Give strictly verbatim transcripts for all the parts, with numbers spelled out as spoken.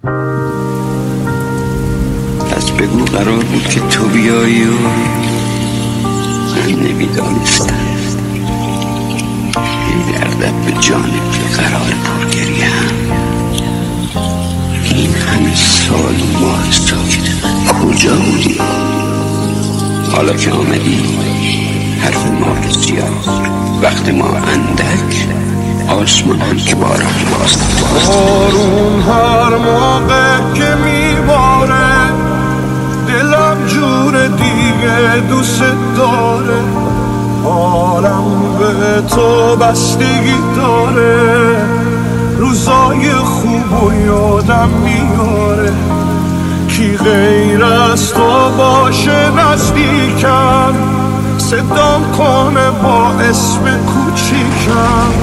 پس بگو قرار بود که تو بیایی و من نمیدانستم این دردت به جانب قرار پرگریه هم این همه سال ماه ساکت کجا بودی؟ حالا که آمدی حرف ما بسیار وقت ما اندک آسمان هم که باران باست بارون هر موقع که میباره دلم جور دیگه دوست داره حالم به تو بستگی داره روزای خوب و یادم میاره کی غیر از تو باشه نزدیکم صدام کنه با اسم کوچیکم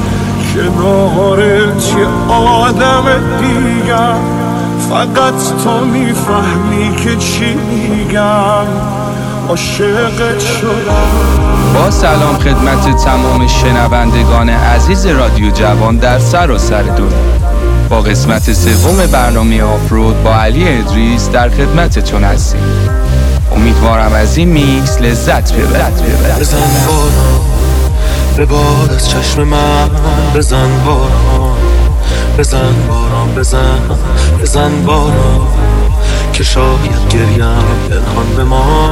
کنارت یه آدم دیگم فقط تو میفهمی که چی میگم عاشقت شدم. با سلام خدمت تمام شنوندگان عزیز رادیو جوان در سراسر دنیا، با قسمت سوم برنامه آفرود با علی ادریس در خدمتتون هستیم. امیدوارم از این میکس لذت ببرید. بزن باران به باد از چشم من، بزن باران بزن باران بزن بزن باران که شاید گریم پنهان به ما.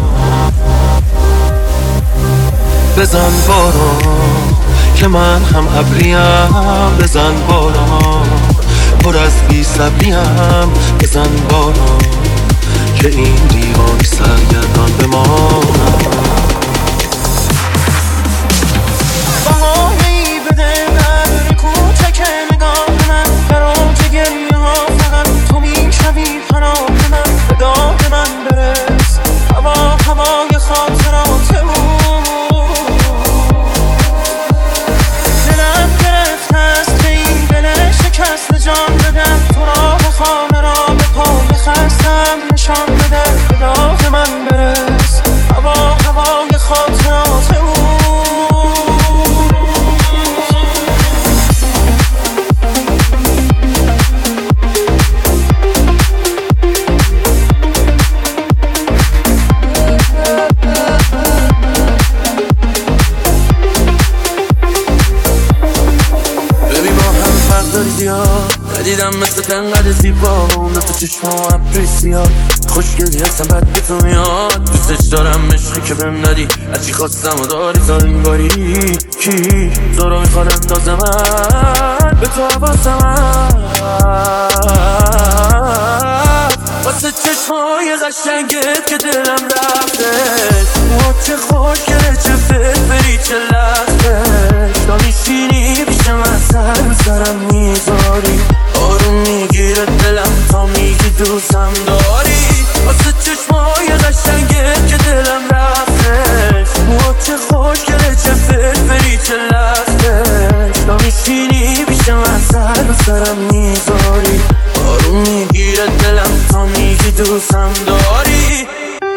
بزن باران که من هم ابریم، بزن باران پر از بی صبریم، بزن باران که این دیوان سرگردان به ما. بهانه‌ای بده در کوچک نگاه من، برات گریه ها فقط تو میشوی پناه من. به داد من برس هوا هوای خاطرات او، دلم گرفت است به این دل شکست جان بدم. تو را به خانه را به پای خستم نشان بده. به داد من برس هوا هوای خاطرات او. ندیدم مثل تنقدر زیبا اون دفت چشم و ابری سیاه، خوشگلی هستم بد که تو میاد. دوستش دارم عشقی که بهم ندی، هرچی خواستم و داری تا انگاری. کی تو رو میخواد اندازه من به تو حواسم واسه چشمای قشنگت که دلم رفته. ما چه خوشگله چه فرفری چه لحظه تا میشینی پیش من سر به سرم میذاری. آروم میگیره دلم تا میگی دوستم داری. واسه چشمای قشنگت که دلم رفته. ما چه خوشگله چه فرفری چه لحظه تا میشینی پیش من سر به سرم میذاری. آروم میگیره دلم تا میگی دوستم داری.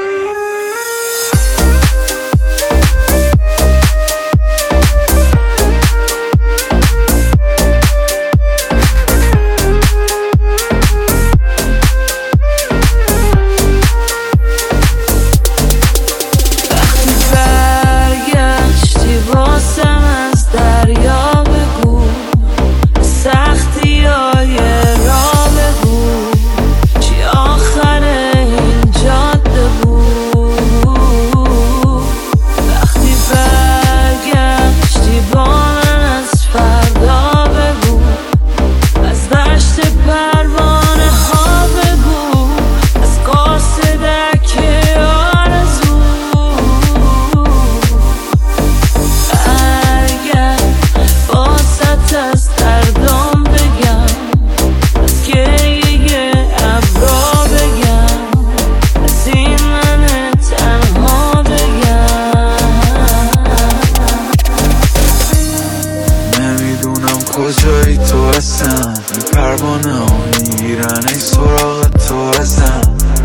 کجایی تو هستم این پروانه ها میگیرن ای سراغ تو هستم.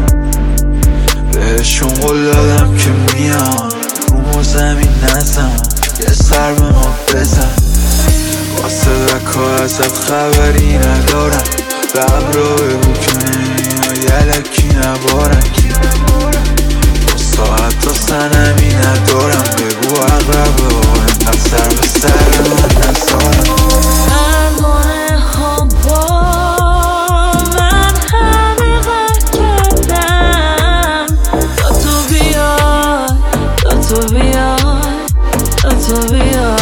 بهشون قول دادم که میان رو زمین نزن یه سر به ما بزن. واسه دکا ازت خبری ندارم لب رو بگو که اینا یلکی نبارن ساعت تا سنمی ندارم بگو اقربه ها اینقدر سر به سر من نزارم پروانه ها با من همه غر کردن تا تو بیای تا تو بیای تا تو بیای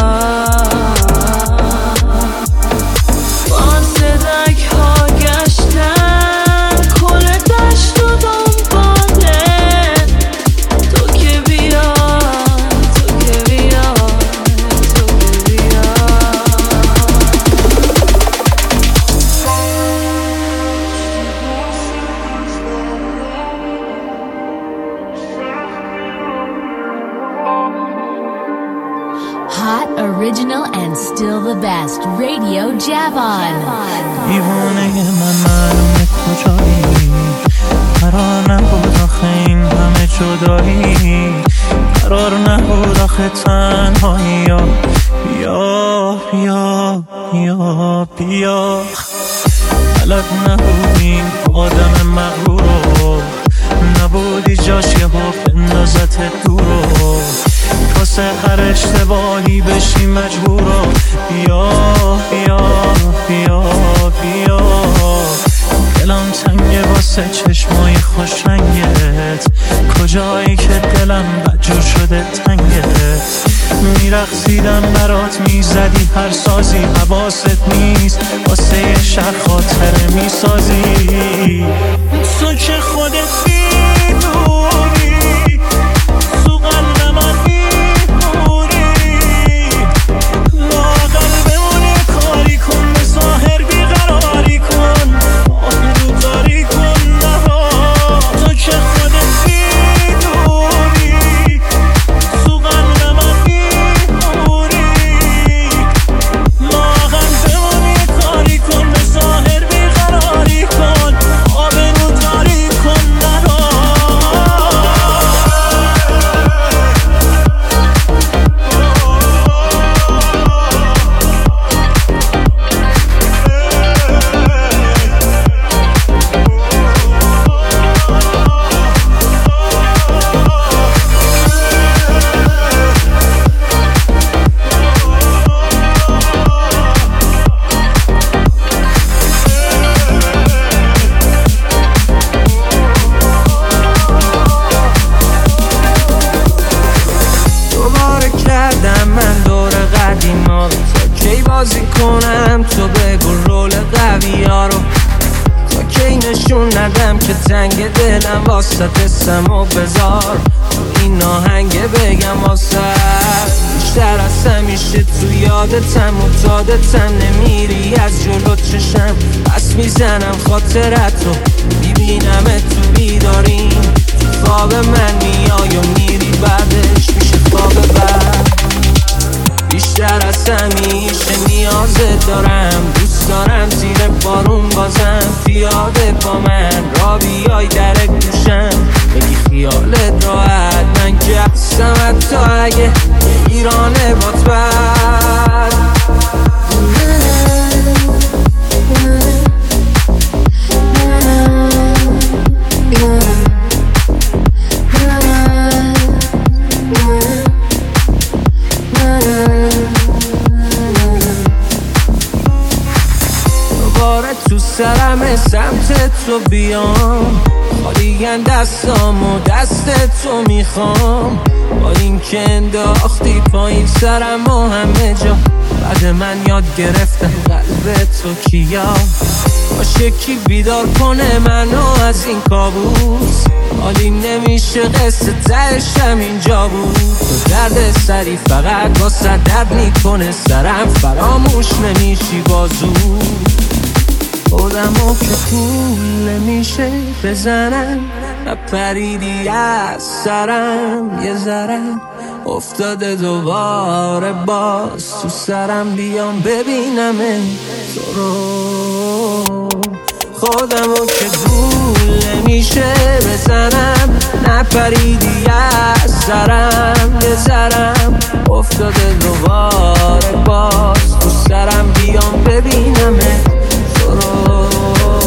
با صدک ها گشتن کل دشت و دنباله تو که بیای تو که بیای تو که بیای Hot, original, and still the best. Radio Javon. دیوانه من معلومه کجایی قرار نبود آخه این همه جدایی قرار نبود آخه تنهایی یا بیا بیا بیا بیا بلد نبودیم آدم مغرور نبودی جاش یه حب اندازت دورو واسه هر اشتباهی بشی مجبورو بیا بیا بیا بیا دلم تنگه واسه چشمای خوش رنگت کجایی که دلم بدجور شده تنگت میرقصیدم برات میزدی هر سازی حواست نیست واسه یه شهر خاطره میسازی تو که خودت میدونی تو قلب من میمونی لااقل بمونی کاری کن به ظاهر بیقراری کن آهدو داری کن نرا تو که خودت میدونی تو قلب من میمونی لااقل بمونی کاری کن به ظاهر بیقراری کن آبرو داری کن نرا دوباره کردم من دور قدیما تا کی بازی کنم تو بگو رول قوی ها رو تا کی نشون ندم که تنگ دلم واسه سم و بذار تو این آهنگه بگم واسه بیشتر از همیشه تو یادتم و تادتم نمیری از جلو چشم پس میزنم خاطرت رو میبینم تو بیداریم تو خواب من میای و میری بعدش میشه خواب بعد بیشتر از همیشه نیازت دارم دوست دارم زیر بارون بازم پیاده با من را بیای در گوشم بگی خیالت راحت من که هستم حتی اگه یه ایرانه بات بد دوباره تو سرم سمت تو بیام خالیگن دستام و دست تو میخوام با این که انداختی پایین سرم و همه جا بعد من یاد گرفتم قلب تو کیا باشه کی بیدار کنه منو از این کابوس حالی نمیشه قصه تهشم اینجا بود تو درد سری فقط واسه درد میکنه سرم فراموش نمیشی بازو خودمو که پول نمیشه بزنم نپریدی از سرم یه ذرم افتاده دوباره باز تو سرم بیام ببینم تو رو خودمو که پول نمیشه بزنم نپریدی از سرم یه ذرم افتاده دوباره باز تو سرم بیام ببینم تو رو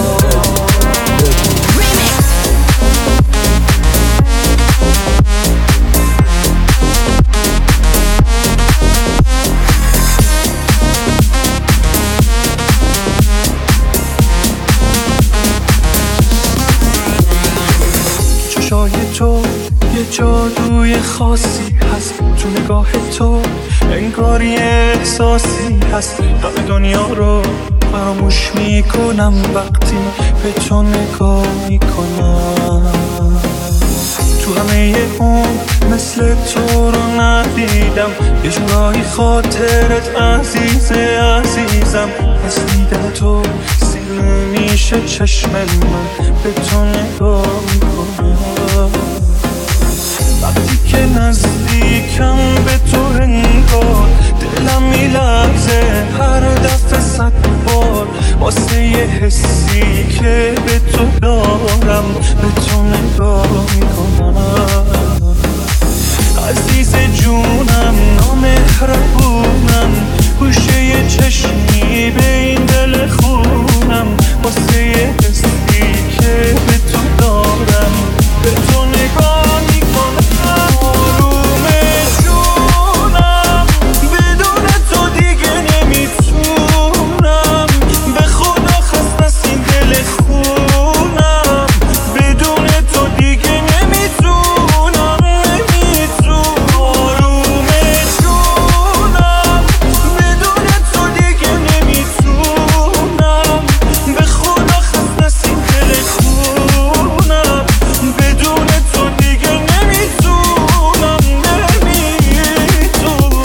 چشای تو یه جادوی خاصی هست، تو نگاه تو انگاری احساسی هست. همه دنیا رو فراموش میکنم وقتی به تو نگاه میکنم. تو همه اون مثل تو رو ندیدم، یه جورایی خاطرت عزیزه عزیزم. از دیدن تو سیر میشه چشم من به تو نگاه میکنم. وقتی که نزدیکم به تو انگار دلم میلرزه هر دفعه صد بار، واسه یه حسی که به تو دارم به تو نگاه میکنم. عزیز جونم نامهربونم، گوشه یه چشمی به این دل خونم، واسه یه حسی که به تو دارم به تو نگاه میکنم. آروم جونم بدون تو دیگه نمیتونم، به خدا خست از این دل خونم، بدون تو دیگه نمیتونم نمیتونم. آروم جونم بدون تو دیگه نمیتونم، به خدا خست از این دل خونم، بدون تو دیگه نمیتونم نمیتونم.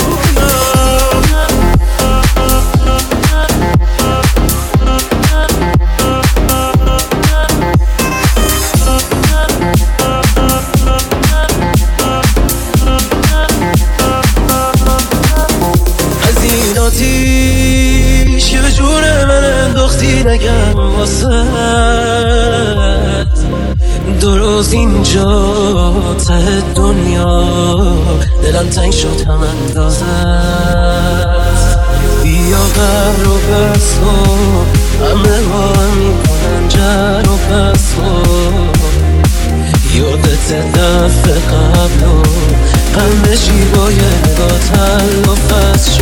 از این آتیش که به جون من انداختی نگم واسه دو روز اینجا ته دنیا دلم تنگ شد هم اندازت. بیا قبر و بس کن همه با هم میکنن جر و بس کن، یادت دفعه قبل و همه چی با یه نگاه تل و فس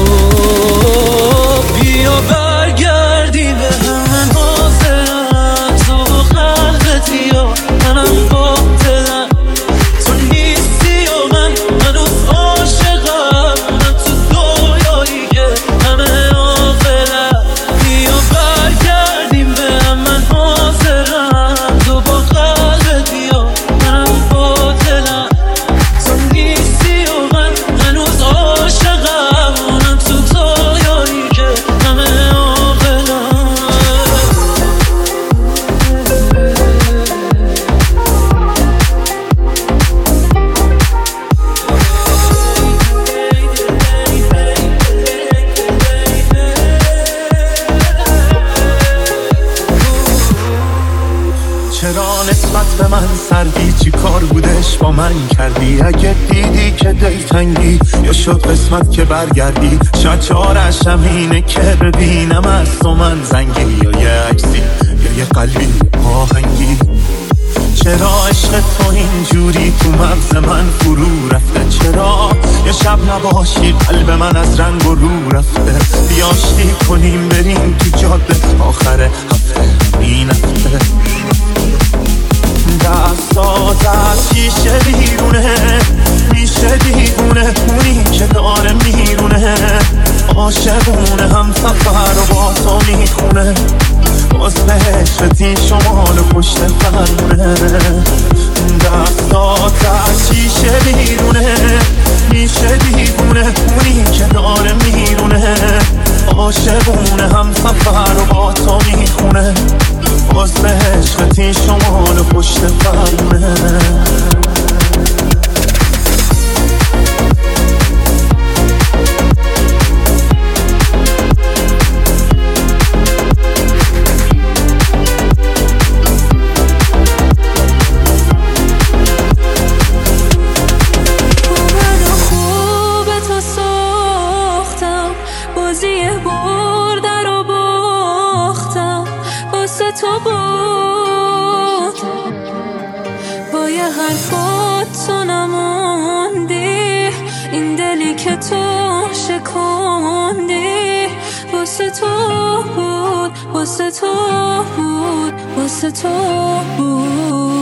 شد. بیا برگردی به همه حاضرم، تو قلبت یا منم باطلم، تو نیستی و من هنوز عاشقم، من تو دنیایی که همه عاقلم. بیا برگردیم به همه حاضرم، تو با قلبت یا منم باطلم، تو نیستی و من هنوز عاشقم، من تو دنیایی که همه عاقلم. چرا نسبت به من سردی؟ چی کار بودش با من کردی؟ اگه دیدی که دلتنگی یا شد قسمت که برگردی، شاید چارش همینه که ببینم از تو من زنگی، یا یه عکسی یا یه قلبی آهنگی. چرا عشق تو اینجوری تو مغز من فرو رفته؟ چرا یه شب نباشی قلب من از رنگ و رو رفته؟ بیاشتی کنیم بریم تو جاده آخر هفته همین هفته. دستات از شیشه بیرونه میشه دیوونه، اونی که داره میرونه عاشقونه، هم سفر و با تو میخونه، باز بهشتی شمال و پشت فرمونه. دستات از شیشه بیرونه میشه دیوونه، اونی که داره میرونه عاشقونه، هم سفر و با تو میخونه، باز بهشتی شمال و پشت فرمونه. واسه تو بود، واسه تو بود.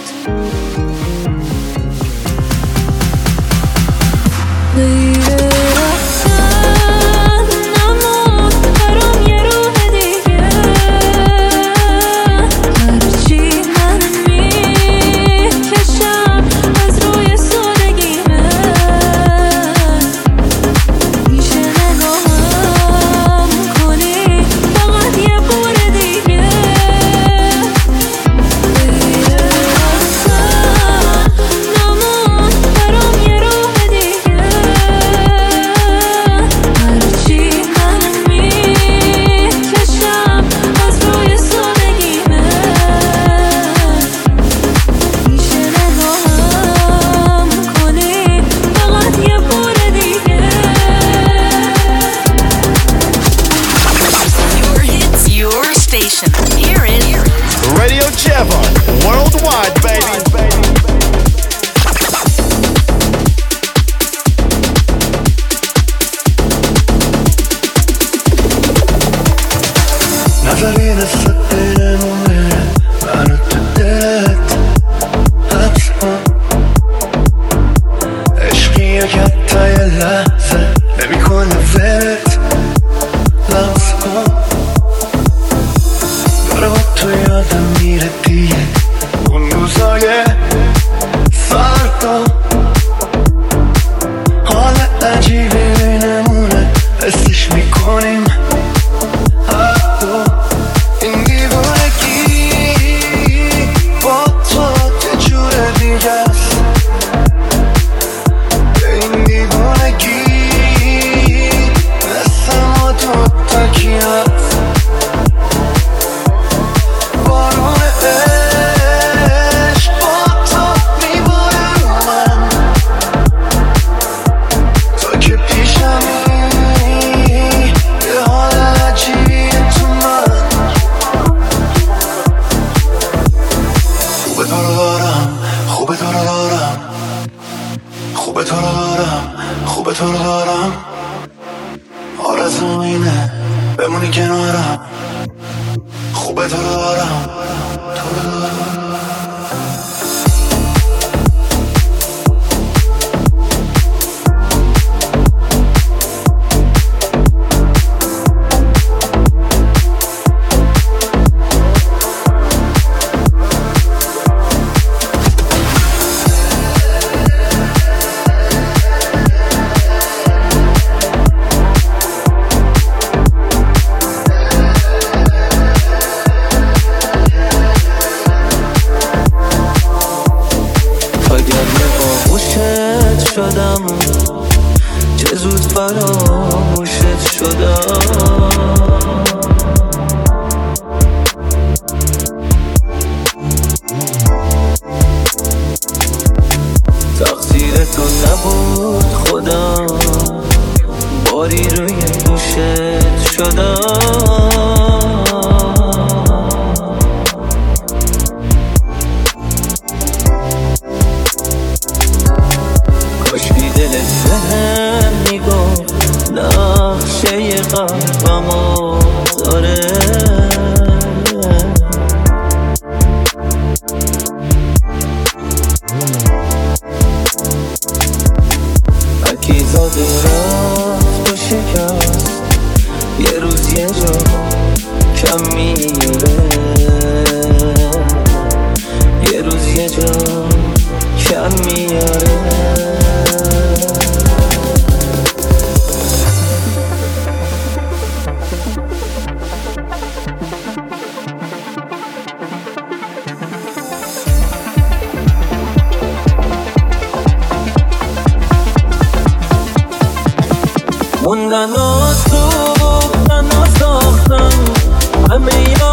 موندن از تو گفتن و ساختن همه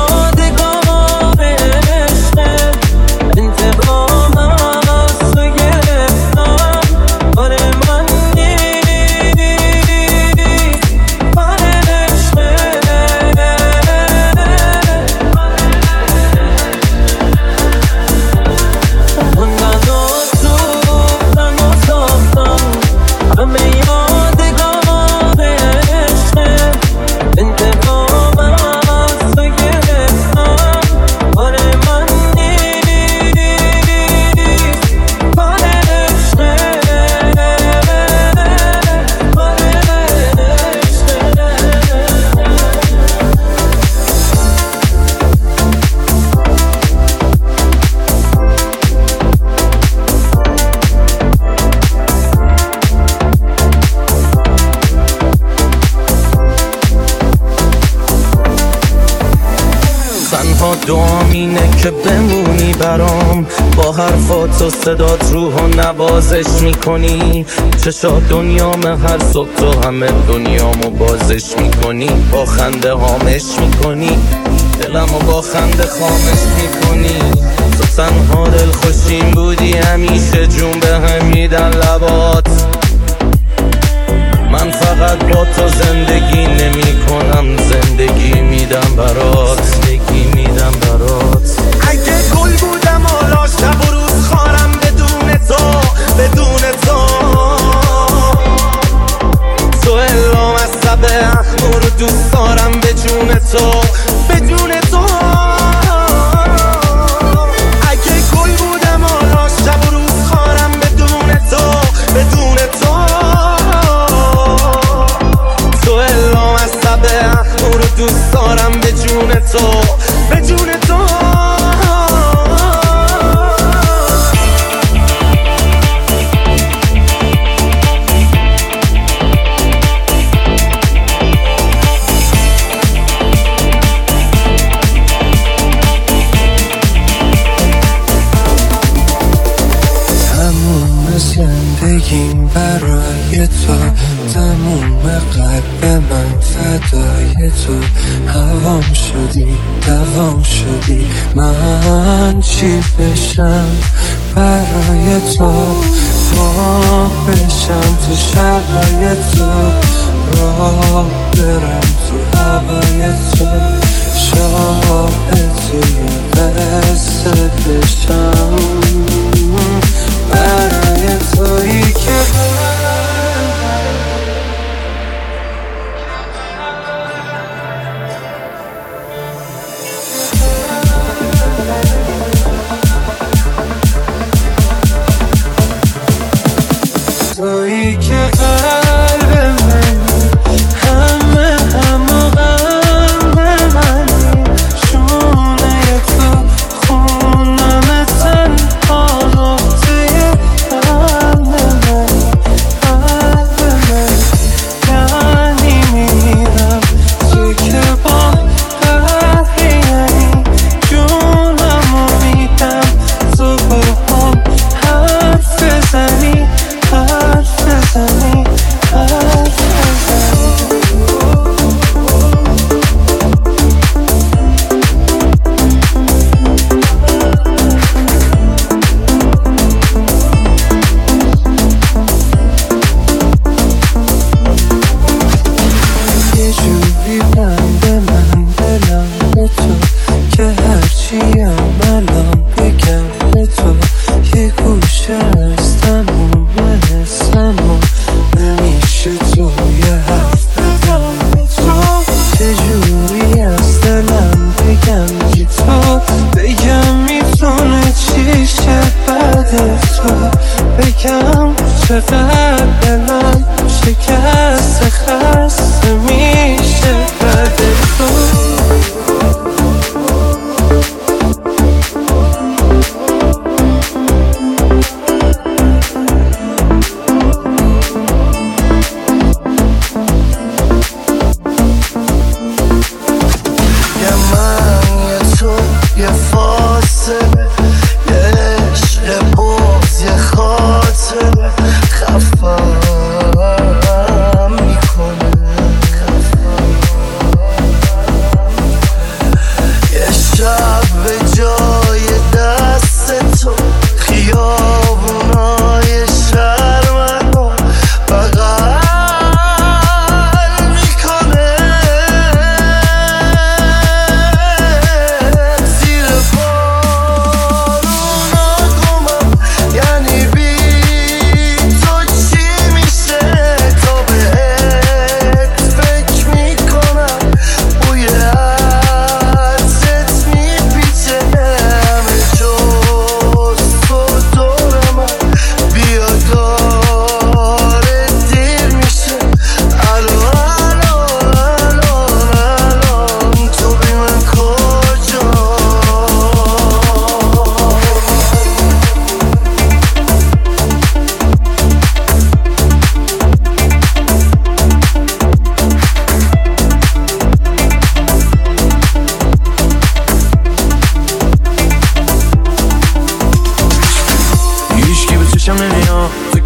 یادگار عشقه انتقامم از تو گرفتم آره من نیست آره عشقه موندن از تو گفتن و ساختن همه یادگار میخوام اینه که بمونی برام، با حرفات و صدات روحو نوازش میکنی. چشات دنیامه هر صبح تو همه دنیامو بازش میکنی. با خنده هامش میکنی دلمو با خنده خامش میکنی. تو تنها دل خوشیم بودی همیشه، جون به هم میدن لبات. من فقط با تو زندگی نمی کنم، زندگی میدم برات، زندگی میدم برات. اگه گل بودم حالا شب و روز خارم بدون تو، بدون تو. تو الهام از سب اخمو رو دوست دارم به جون تو، بدون تو. اگه گل بودم حالا شب و روز خارم بدون تو، بدون تو. تو الهام از سب اخمو رو دوست دارم به جون تو، به جون تو. زندگیم برای تو، تموم قلب من فدای تو. هوام شدی دوام شدی، من چی بشم برای تو. ما بشم تو شبای تو، راه برم تو هوای تو. شاهد توی قصه بشم برای تویی که تویی که قلب من، همه همه قلب منی. شونه تو خونم تنها نقطه قلب من، قلب من. یعنی میرم تو که با قهری، یعنی جونمو میدم تو با هم حرف بزنی، حرف بزنی، حرف بزنی. یه جوری بند من دلم به تو، که هرچیم الان بگم به تو. یه گوشه از تموم حسمو نمیشه توی حرف بدم به تو. یه جوری از دلم بگم که تو، بگم میتونه چی شه بعد تو. بگم چقدر دلم شکست خسته میشه بعد تو.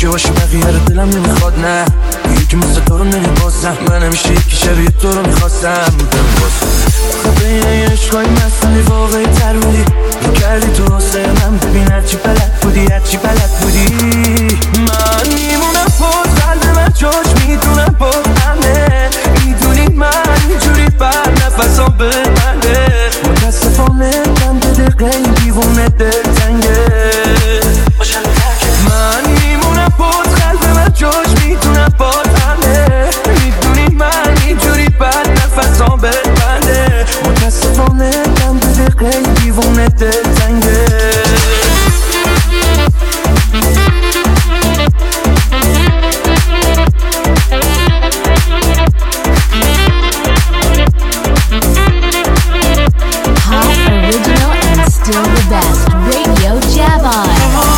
که باشی بقیه رو دلم نمیخواد نه یکی مثل تو رو نمیبازم من همیشه یکی شبیه تو رو میخواستم خب بین این عشقای مسئله واقعی تر بودی رو کردی تو واسه من ببین هرچی بلد بودی هرچی بلد بودی من میمونم پاس قلب من جاش میدونم باز همه میدونی من اینجوری بر نفسام ببنده متاسفانه من به دقیقه این دیوونه دلتنگه من میمونم باز قلب من جاش میدونم باز همه میدونی من اینجوری بر نفسام ببنده متاسفانه من به دقیقه این دیوونه دلتنگه Still the best Radio Javon.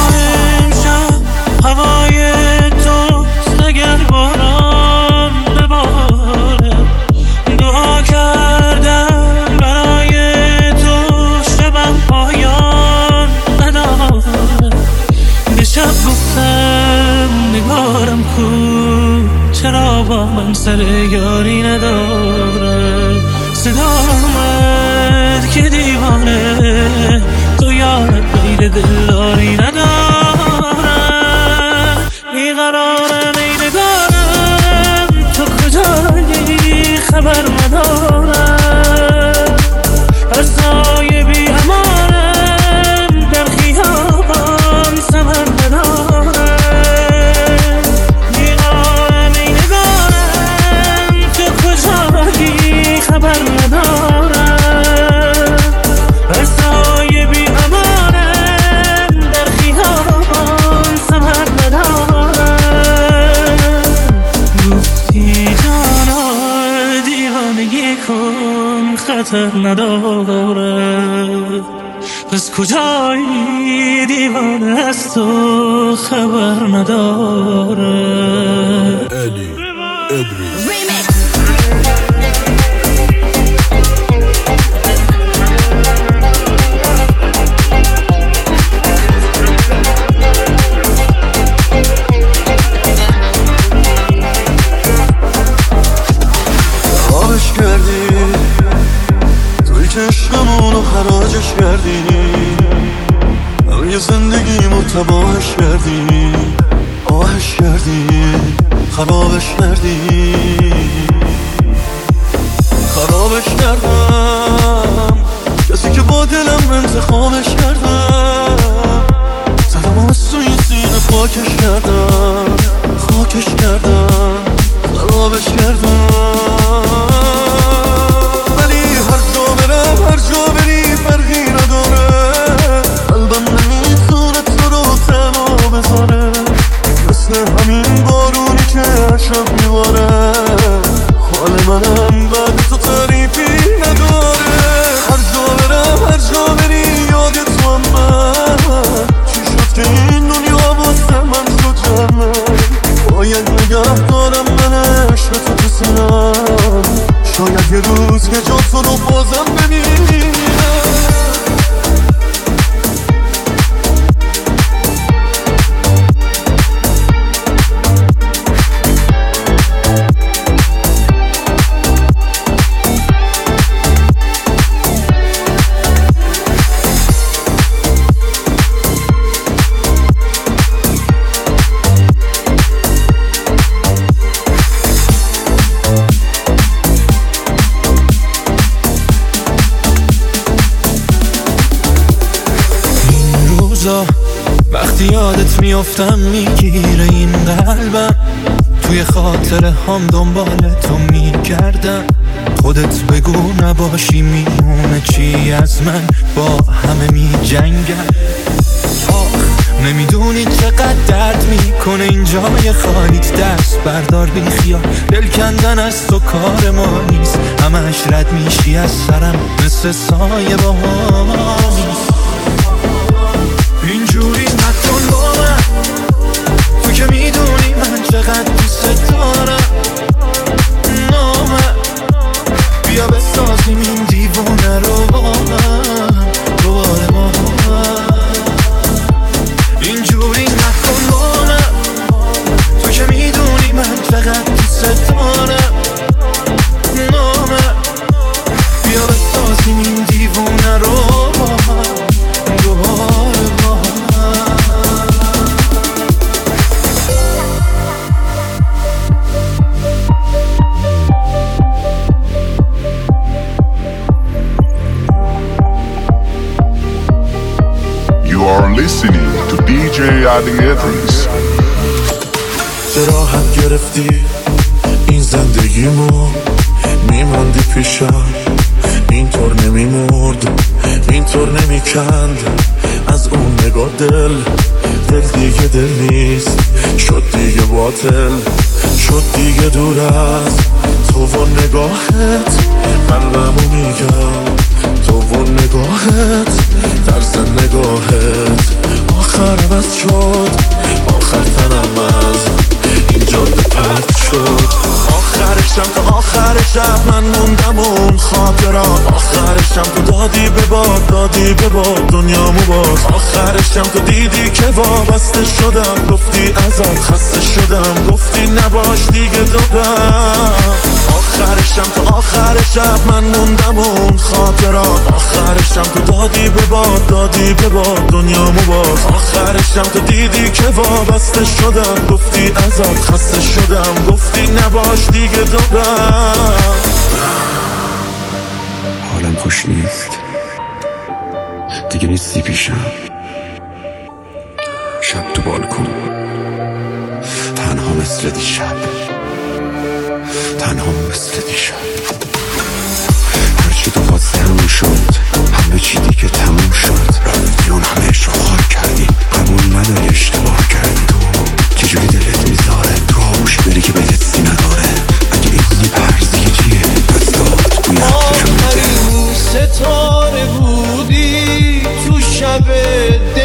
هوای تو اگر باران بباره دعا کردم برای تو شبم پایان نداره به شب گفتم نگارم کو چرا با من سر یاری نداره صدا آمد که دیوانه تو یارت غیر دلاری نداره بیقرارم ای نگارم تو کجایی خبر ندارم هر سایه بی امانم در خیابان ثمر ندارم بیقرارم ای نگارم تو کجایی خبر ندارم هر سایه بی امانم در خیابان ثمر ندارم گفتی جانا دیوانگی کن خطر نداره پس کجایی دیوانه از تو خبر نداره الی ادریس کردی توی که عشقمونو خراجش کردی همه زندگیمو تباهش کردی آهش کردی خرابش کردی خرابش کردم کسی که با دلم انتخابش کردم زدم از توی سینه پاکش کردم خاکش کردم خرابش کردم هر جا بری فرقی نداره قلبم نمیتونه تو رو تنها بذاره مثل همین بارونی که عشق میباره حال منم بعد تو تعریفی نداره هر جا برم هر جا بری یاد تو هم من چی شد که این دنیا واسه من شد جمعه باید نگه دارم من عشق تو تو سینم شاید یه روز که جا تو رو بازم ببینم وقتی یادت میافتم میگیره این قلبم توی خاطره هم دنبال تو میگردم خودت بگو نباشی میمونه چی از من با همه میجنگم آخ نمیدونی چقدر درد میکنه این جای خالیت دست بردار بی خیال دل کندن از تو کار ما نیست همش رد میشی از سرم مثل سایه با هم اینجوری نکن با من تو که میدونی من چقدر دوست دارم نامه بیا بسازیم این دیوونه رو با من دوباره ما اینجوری نکن با من listening to دی جی علی ادریس. راحت گرفتی این زندگیمو، میموندی پیشم اینطور نمیمرد، اینطور نمیکند از اون نگاه دل. دل دیگه دل نیست، شد دیگه باطل، شد دیگه دور از تو و نگاهت. قلبمو میگم تو و نگاهت، طرز نگاهت آخر عوض شد، آخر تنم از این جاده پرد شد. آخرشم تا آخر شب من موندم اون خاطرات، آخرشم تو دادی به باد، دادی به باد دنیامو باز. آخرشم تو دیدی که وابسته شدم، گفتی ازت خسته شدم، گفتی نباش دیگه دادم. آخرشم تا آخر شب من موندم اون خاطرات، آخرشم تو دادی به باد، دادی به باد دنیامو باز. آخرشم تو دیدی که وابسته شدم، گفتی ازت خسته شدم، گفتی نباش دیگه دادم. حالم خوش نیست دیگه، نیستی پیشم. شب تو بالکن تنها مثل دیشب، تنها مثل دیشب. هرچی تو خواستی همون شد، همه چی دیگه تموم شد. رفتی اون همه رو خار کردی، قبول نداری اشتباه کردی. تو چجوری دلت میذاره تو آغوش بری که بهت سی نداره؟ اگه این پرز دیگه چیه پس داد توی آخرین ستاره بودی تو شب